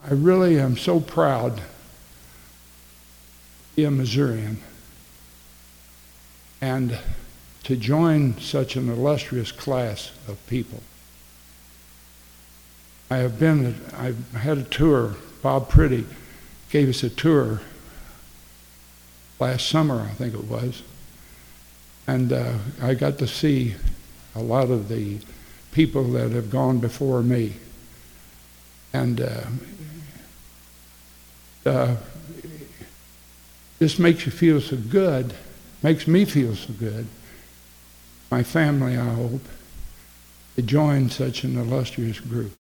I really am so proud to be a Missourian and to join such an illustrious class of people. I've had a tour. Bob Priddy gave us a tour last summer, I think it was, and I got to see a lot of the people that have gone before me. And this makes you feel so good, makes me feel so good, my family, I hope, to join such an illustrious group.